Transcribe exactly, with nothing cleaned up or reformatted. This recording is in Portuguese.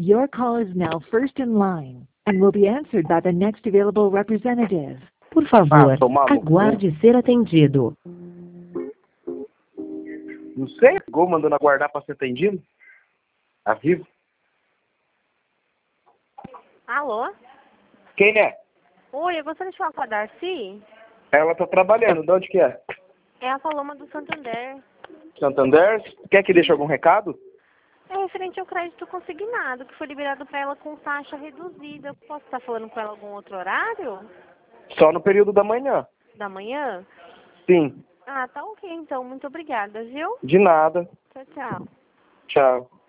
Your call is now first in line and will be answered by the next available representative. Por favor, Ah, tomar no cu. aguarde ser atendido. Não sei, ligou mandando aguardar para ser atendido? Tá vivo? Alô? Quem é? Oi, eu gostaria de falar com a Darcy. Ela tá trabalhando, de onde que é? É a Paloma do Santander. Santander? Quer que deixe algum recado? É referente ao crédito consignado, que foi liberado para ela com taxa reduzida. Eu posso estar falando com ela em algum outro horário? Só no período da manhã. Da manhã? Sim. Ah, tá ok então. Muito obrigada, viu? De nada. Tchau, tchau. Tchau.